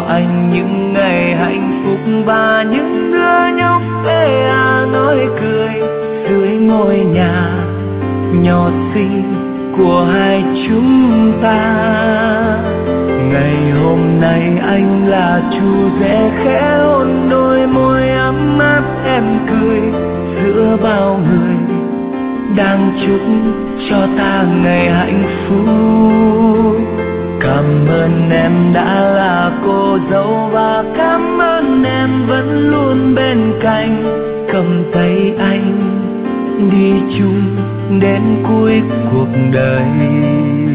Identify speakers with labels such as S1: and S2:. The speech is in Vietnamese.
S1: cho anh những ngày hạnh phúc và những đứa nhóc bé nói cười dưới ngôi nhà nhỏ xinh của hai chúng ta. Ngày hôm nay anh là chú rể khẽ hôn đôi môi ấm áp em cười giữa bao người đang chúc cho ta ngày hạnh phúc. Cảm ơn em đã là cô dâu và cảm ơn em vẫn luôn bên cạnh, cầm tay anh đi chung đến cuối cuộc đời.